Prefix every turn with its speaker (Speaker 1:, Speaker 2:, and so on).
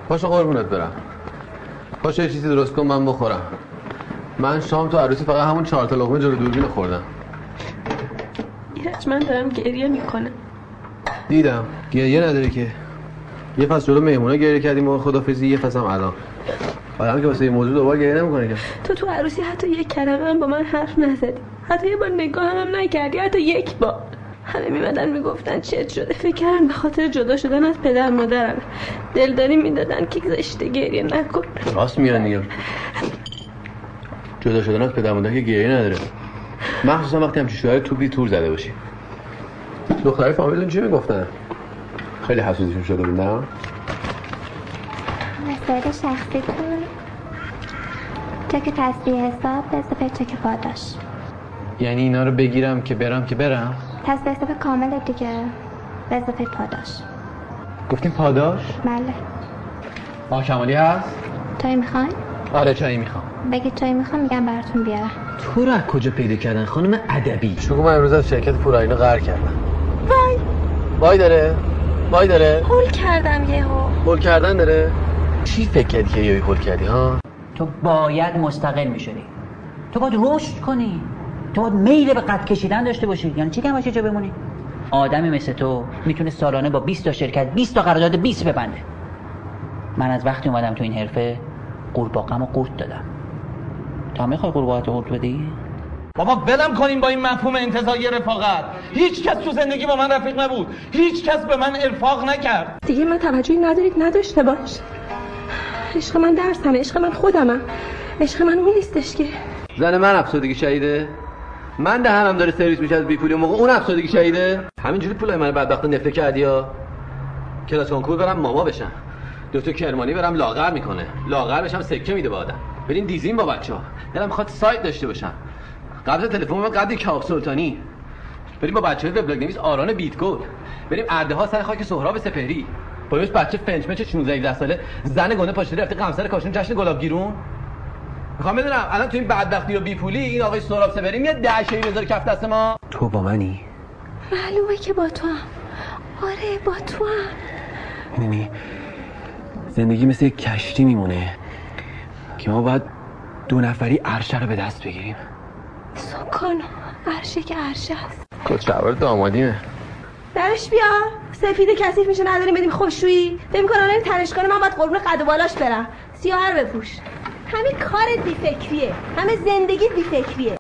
Speaker 1: پاشو قربونت برم. پاشو یه چیزی درست کن من بخورم. من شام تو عروسی فقط همون 4 تا لقمه جلو دوربین خوردم.
Speaker 2: ایرج من دارم گریه میکنم.
Speaker 1: دیدم گریه نداره که. یه فصل جلو مهمونا گریه کردیم و خدافظی، یه فصل هم الان. آدم که واسه این موضوع دوباره گریه نمیکنه که.
Speaker 2: تو عروسی حتی یک کلمه هم با من حرف نزدی، حتی یه بار نگاه هم نکردی، حتی یک بار. همه میمدن میگفتن چت شده، فکر کردن به خاطر جدا شدن از پدر مادرم دلداری میدادن که زشته گریه نکن.
Speaker 1: راست میگن دیگه. جدا شدن از پدر مادر که گریه نداره، مخصوصا وقتی همچین شوهر تو بی تور زده باشی. دخترای فامیلتون چی میگفتن؟ خیلی حسودیشون شده بود نه؟
Speaker 3: مسائل شخصی کن. چک تصفیه حساب به اضافه چک پاداش.
Speaker 4: یعنی اینا رو بگیرم که برم؟
Speaker 3: تصفیه حساب کامل دیگه به اضافه پاداش.
Speaker 4: گفتیم پاداش؟
Speaker 3: بله.
Speaker 4: آقا کمالی هست؟
Speaker 3: چای میخواین؟
Speaker 4: آره چایی میخوام.
Speaker 3: بگید چای میخوام میگم براتون بیارم.
Speaker 4: تو رو از کجا پیدا کردن خانم ادبی؟
Speaker 1: شگو من امروز از شرکت پوراینا قهر کردم. وای داره
Speaker 2: هول کردم یهو.
Speaker 1: هول کردن داره. چی فکر کردی که یهو هول کردی ها؟
Speaker 5: تو باید مستقل میشدی، تو باید رشد کنی، تو باید میل به قد کشیدن داشته باشی. یعنی چی کم باشه جا بمونی؟ آدمی مثل تو میتونه سالانه با 20 تا شرکت 20 تا قرارداد 20 ببنده. من از وقتی اومدم تو این حرفه قورباغه‌مو قورت دادم. تا میخوای قورباغه‌تو قورت بدی؟
Speaker 6: بابا ولم کنیم با این مفهوم انتزاعی رفاقت. هیچ کس تو زندگی با من رفیق نبود، هیچ کس به من ارفاق نکرد.
Speaker 2: دیگه من توجهی ندارید نداشته باش. عشق من درسمه، عشق من خودمم، عشق من اون نیستش که.
Speaker 1: زن من افسردگی شهیده؟ من دهنم داره سرویس میشه از بیپولی موقع اون افسردگی شهیده؟ همینجوری پولای من بدبخت نفله کردی ها. کلاس کنکور برم ماما بشم، دکتر کرمانی برم لاغر میکنه، لاغر بشم سکه میده به آدم، بریم دیزین با بچه‌ها، دلم میخواد سایت داشته باشم، قبل تلفن من قد کاخ سلطانی، بریم با بچه‌های وبلاگ نویس آران بیتگول، بریم ارده‌ها سر خاک سهراب سپهری، با یه بچه فنچمچ 16 17 ساله زن گنده پاشیده رفته قمصر کاشون جشن گلاب گیرون. میخوام بدونم الان تو این بدبختی و بیپولی این آقای سهراب سپهری میاد 10 شی بذاره کف دست ما؟ تو با منی؟
Speaker 2: معلومه که با تو هم. آره با تو هم.
Speaker 1: می‌بینی زندگی مثل یک کشتی میمونه که ما باید 2 نفری عرشه رو به دست بگیریم.
Speaker 2: سکانو عرشه که عرشه است.
Speaker 1: کچه‌وار دامادیمه.
Speaker 2: درش بیا. سفید کثیف میشه نداریم بریم خوشویی. فکر می‌کنم بریم تنشکانه من باید قربون قد و بالاش برم. سیاهر بپوش. همین کارت بی فکریه. همه زندگی بی فکریه.